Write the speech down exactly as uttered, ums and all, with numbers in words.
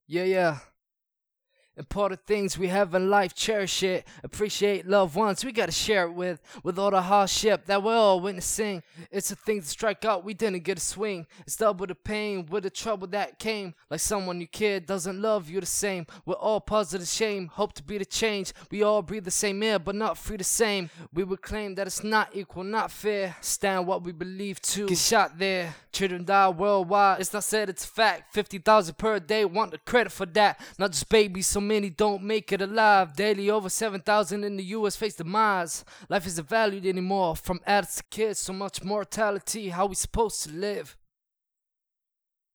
Yeah, yeah. Important things we have in life, cherish it. Appreciate loved ones, we gotta share it with. With all the hardship that we're all witnessing. It's a thing to strike out, we didn't get a swing. It's double the pain with the trouble that came. Like someone you care doesn't love you the same. We're all positive shame, hope to be the change. We all breathe the same air, but not free the same. We would claim that it's not equal, not fair. Stand what we believe to, get shot there. Children die worldwide, it's not said, it's a fact. Fifty thousand per day, want the credit for that. Not just babies, so many don't make it alive. Daily over seven thousand in the U S face demise. Life isn't valued anymore, from adults to kids. So much mortality, how we supposed to live?